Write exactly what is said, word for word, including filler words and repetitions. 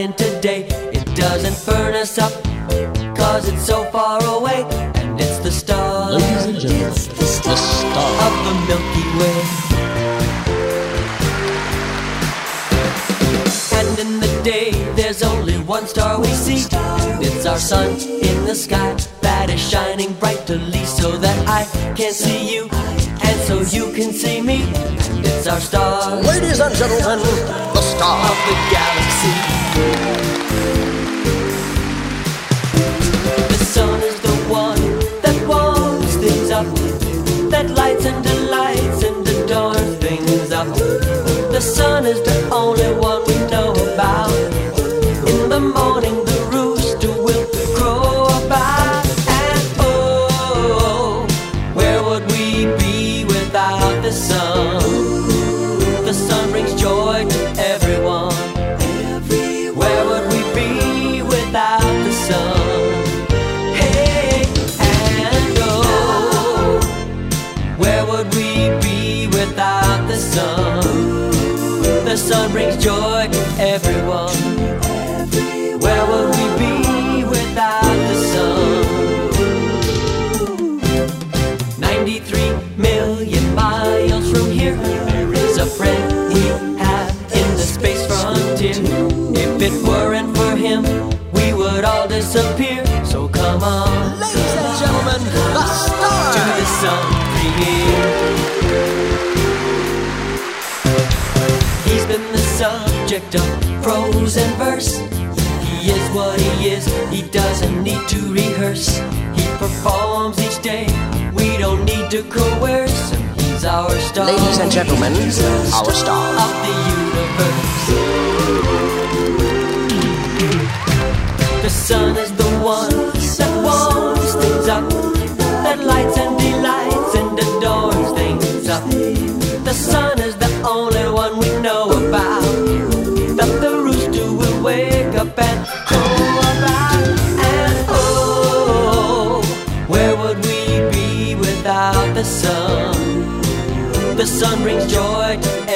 shining today. It doesn't burn us up, cause it's so far away. And it's the star, ladies and gentlemen, it's the star, the star of the Milky Way. And in the day, there's only one star we see. It's our sun in the sky that is shining brightly, so that I can see you and so you can see me. And it's our star, ladies and gentlemen, the star of the galaxy. The sun is the one that warms things up, that lights and delights and adorns things up. The sun is the only one we know about. In the morning the rooster will crow about. And oh, where would we be without the sun? The sun brings joy to everyone. Where would we be without the sun? Hey, and oh, where would we be without the sun? The sun brings joy to everyone. Where would we be without the sun? ninety-three million miles from here, there is a friend we have in the space frontier. If it weren't for him, we would all disappear. So come on, ladies and gentlemen, the star to the sun premiere. He's been the subject of prose and verse. He is what he is, he doesn't need to rehearse. He performs each day, we don't need to coerce. And he's our star, ladies and gentlemen, our star of the universe. The sun is the one that warms things up, that lights and delights and adorns things up. The sun is the only one we know about, that the rooster will wake up and crow about. And oh, where would we be without the sun? The sun brings joy to